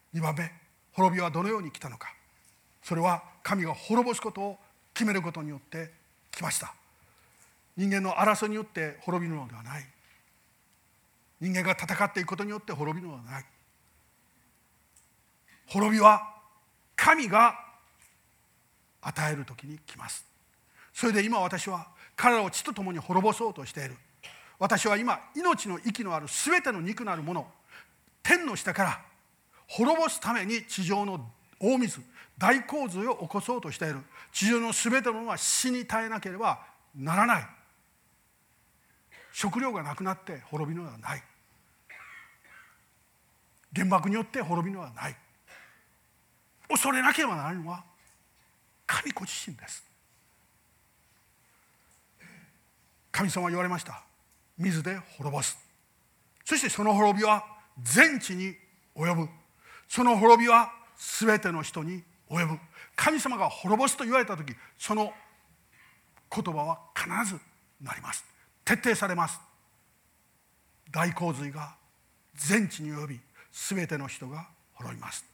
2番目、滅びはどのように来たのか。それは神が滅ぼすことを決めることによって来ました。人間の争いによって滅びるのではない。人間が戦っていくことによって滅びるのではない。滅びは神が与える時に来ます。それで今私は彼らを血と共に滅ぼそうとしている。私は今命の息のあるすべての肉なるもの、天の下から滅ぼすために地上の大水、大洪水を起こそうとしている。地上のすべてのものは死に絶えなければならない。食料がなくなって滅びるのではない。原爆によって滅びるのではない。恐れなければならないのは神ご自身です。神様は言われました。水で滅ぼす。そしてその滅びは全地に及ぶ。その滅びはすべての人に及ぶ。神様が滅ぼすと言われたとき、その言葉は必ずなります。徹底されます。大洪水が全地に及び、すべての人が滅びます。